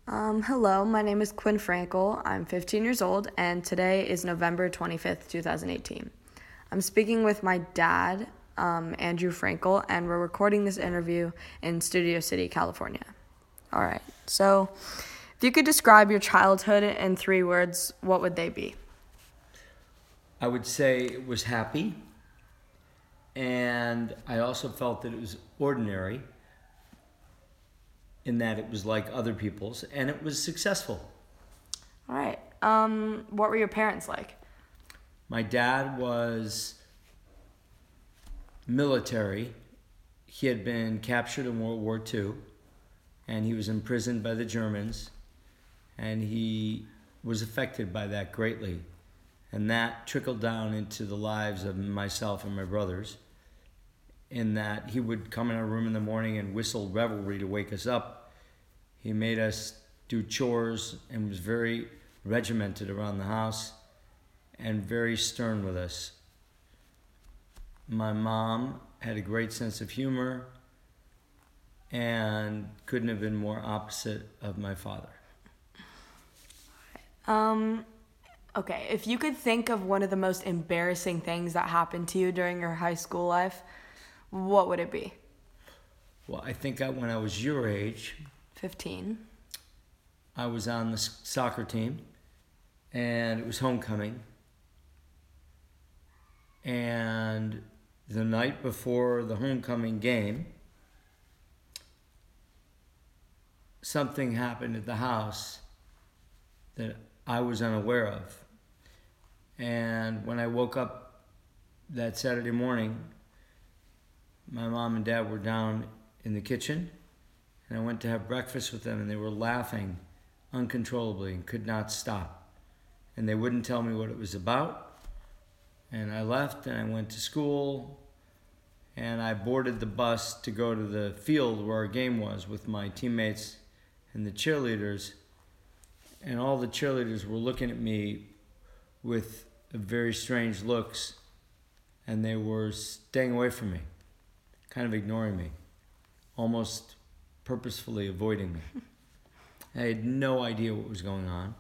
Hello, my name is Quinn Frankel. I'm 15 years old, and today is November 25th, 2018. I'm speaking with my dad, Andrew Frankel, and we're recording this interview in Studio City, California. All right, so if you could describe your childhood in 3 words, what would they be? I would say it was happy, and I also felt that it was ordinary in that it was like other people's, and it was successful. All right, what were your parents like? My dad was military. He had been captured in World War II, and he was imprisoned by the Germans, and he was affected by that greatly. And that trickled down into the lives of myself and my brothers, in that he would come in our room in the morning and whistle revelry to wake us up. He made us do chores and was very regimented around the house and very stern with us. My mom had a great sense of humor and couldn't have been more opposite of my father. Okay, if you could think of one of the most embarrassing things that happened to you during your high school life, what would it be? Well, I think when I was your age, 15. I was on the soccer team, and it was homecoming. And the night before the homecoming game, something happened at the house that I was unaware of. And when I woke up that Saturday morning, my mom and dad were down in the kitchen, and I went to have breakfast with them, and they were laughing uncontrollably and could not stop. And they wouldn't tell me what it was about. And I left, and I went to school, and I boarded the bus to go to the field where our game was with my teammates and the cheerleaders. And all the cheerleaders were looking at me with very strange looks, and they were staying away from me, kind of ignoring me, almost purposefully avoiding me. I had no idea what was going on.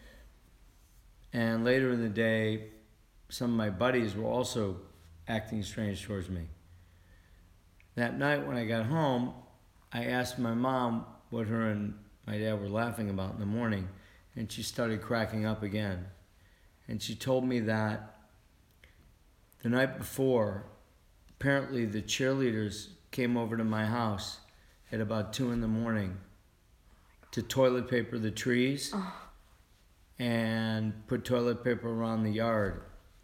And later in the day, some of my buddies were also acting strange towards me. That night when I got home, I asked my mom what her and my dad were laughing about in the morning, and she started cracking up again. And she told me that the night before, apparently the cheerleaders came over to my house at about 2 a.m. to toilet paper the trees and put toilet paper around the yard.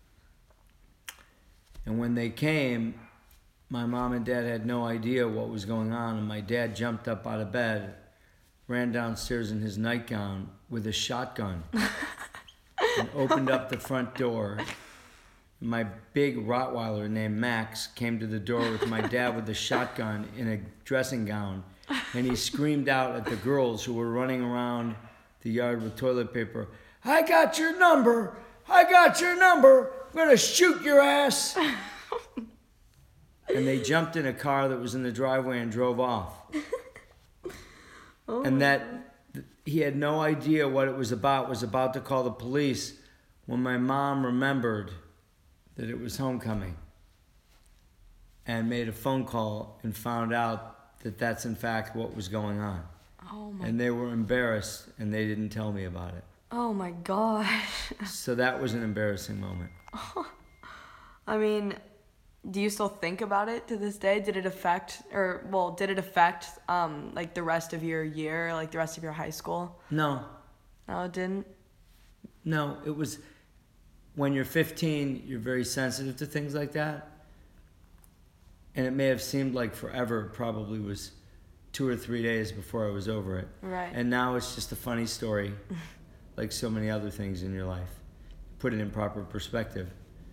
And when they came, my mom and dad had no idea what was going on, and my dad jumped up out of bed, ran downstairs in his nightgown with a shotgun and opened up the front door. My big Rottweiler named Max came to the door with my dad with a shotgun in a dressing gown, and he screamed out at the girls who were running around the yard with toilet paper, "I got your number! I got your number! I'm gonna shoot your ass!" And they jumped in a car that was in the driveway and drove off. And that he had no idea what it was about to call the police when my mom remembered that it was homecoming and made a phone call and found out that that's in fact what was going on. And they were embarrassed, and they didn't tell me about it. Oh my gosh. So that was an embarrassing moment. I mean, do you still think about it to this day? Did it affect like the rest of your year, like the rest of your high school? No, No, it didn't? no, it was, when you're 15, you're very sensitive to things like that. And it may have seemed like forever. It probably was 2 or 3 days before I was over it. Right. And now it's just a funny story, like so many other things in your life. Put it in proper perspective.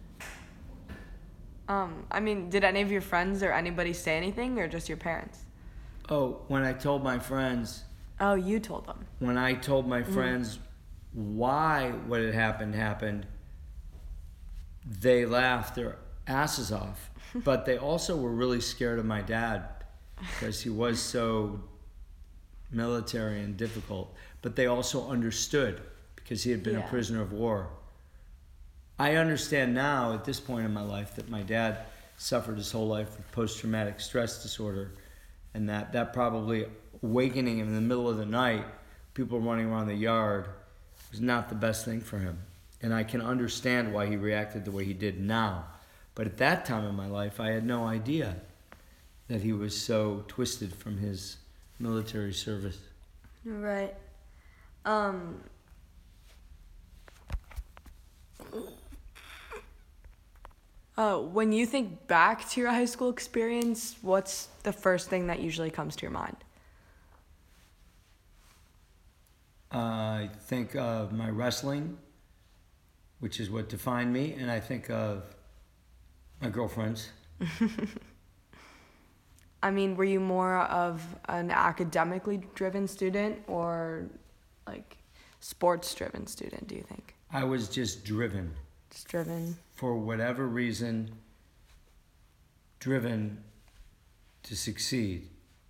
I mean, did any of your friends or anybody say anything, or just your parents? Oh, when I told my friends, Oh, you told them. when I told my friends why what had happened, they laughed their asses off. But they also were really scared of my dad because he was so military and difficult, but they also understood because he had been a prisoner of war. I understand now at this point in my life that my dad suffered his whole life with post-traumatic stress disorder, and that probably awakening him in the middle of the night, people running around the yard, was not the best thing for him. And I can understand why he reacted the way he did now. But at that time in my life, I had no idea that he was so twisted from his military service. Right. When you think back to your high school experience, what's the first thing that usually comes to your mind? I think of my wrestling, which is what defined me, and I think of my girlfriends. I mean, were you more of an academically driven student or like sports driven student, do you think? I was just driven. Just driven. For whatever reason, driven to succeed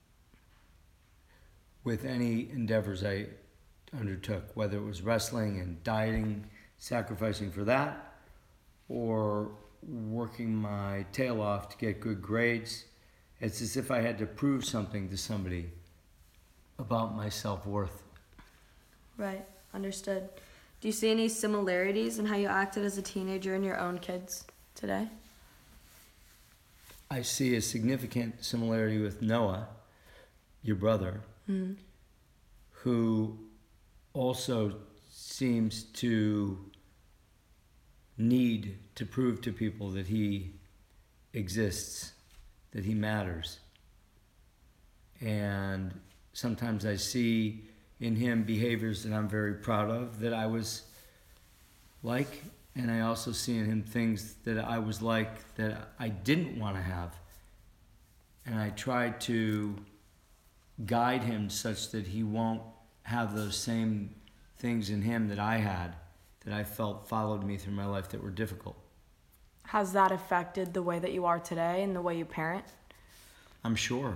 with any endeavors I undertook, whether it was wrestling and dieting, sacrificing for that, or working my tail off to get good grades. It's as if I had to prove something to somebody about my self-worth. Right, understood. Do you see any similarities in how you acted as a teenager and your own kids today? I see a significant similarity with Noah, your brother, who also seems to need to prove to people that he exists, that he matters. And sometimes I see in him behaviors that I'm very proud of that I was like, and I also see in him things that I was like that I didn't want to have. And I try to guide him such that he won't have those same things in him that I had, that I felt followed me through my life that were difficult. Has that affected the way that you are today and the way you parent? I'm sure.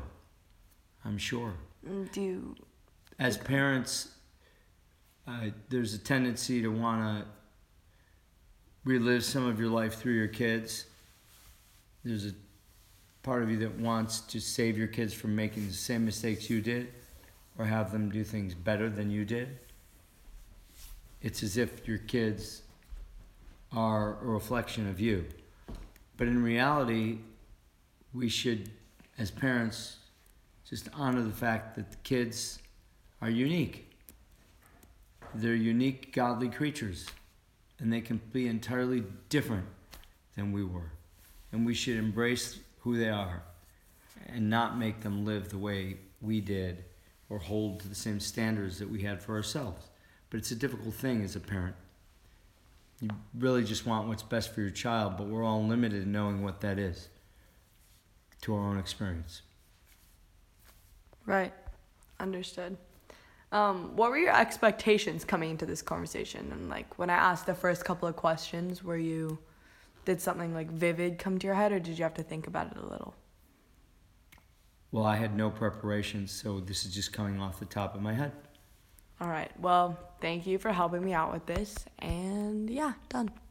As parents, there's a tendency to want to relive some of your life through your kids. There's a part of you that wants to save your kids from making the same mistakes you did or have them do things better than you did. It's as if your kids are a reflection of you. But in reality, we should, as parents, just honor the fact that the kids are unique. They're unique, godly creatures, and they can be entirely different than we were. And we should embrace who they are and not make them live the way we did or hold to the same standards that we had for ourselves. But it's a difficult thing as a parent. You really just want what's best for your child, but we're all limited in knowing what that is to our own experience. Right. Understood. What were your expectations coming into this conversation? And like when I asked the first couple of questions, did something like vivid come to your head, or did you have to think about it a little? Well, I had no preparation, so this is just coming off the top of my head. All right. Well, thank you for helping me out with this. And yeah, done.